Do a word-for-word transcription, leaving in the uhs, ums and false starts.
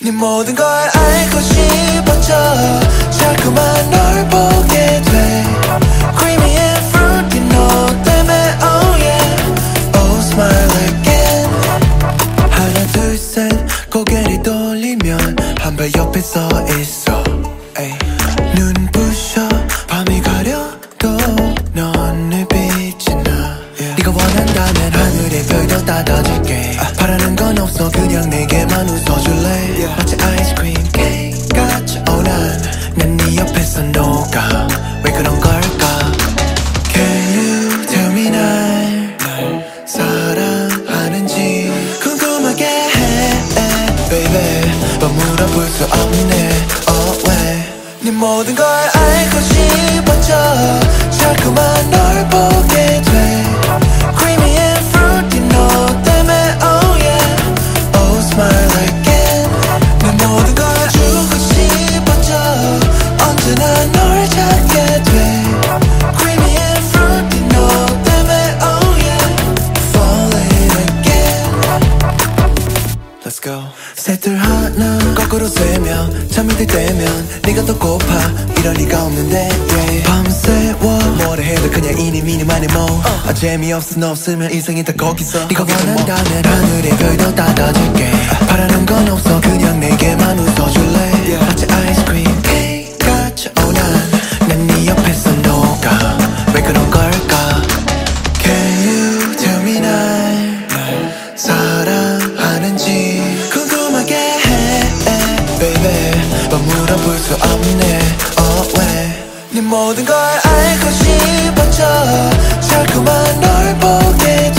네 모든 걸 알고 싶어져 자꾸만 널 보게 돼 Creamy and fruity 너 때문에 oh yeah Oh smile again 하나 둘 셋 고개를 돌리면 한 발 옆에 서 있어 에이. 눈부셔 밤이 가려도 넌 내 빛이 나 yeah. 네가 원한다면 하늘의 별도 닫아줄게 uh. 바라는 건 없어 그냥 내게만 웃어줄래 yeah. 마치 아이스크림 케이크 같이 oh 난 네 옆에서 녹아 왜 그런 걸까 Can you tell me 날 사랑하는지 궁금하게 해 baby 너 물어볼 수 없네 oh 왜 네 모든 걸 알고 싶어져 자꾸만 널 보게 돼 Creamy and fruity 너 때문에 oh yeah Oh smile again 내 모든 걸 주고 싶어져 언제나 널 찾게 돼 Creamy and fruity 너 때문에 oh yeah Falling again Let's go 셋둘 하나 거꾸로 세면 잠이 들 때면 네가 더 고파 이럴 리가 없는데 yeah. 밤새워 뭐라 해도 그냥 이니 미니 마니 뭐 uh. 아 재미없어 너 없으면 인생이 다 거기서 네가 원한다면 하늘의 별도 닫아줄게 uh. 바라는 건 없어 그냥 내게만 웃어줄래 yeah. 마치 아이스크림 케이크 같이 oh 난 네 옆에서 녹아 왜 그런 걸까 Can you tell me 날 사랑하는지 궁금하게 해 baby 너 물어볼 수 없네 oh 왜 네 모든 걸 알고 싶어져 자꾸만 널 보게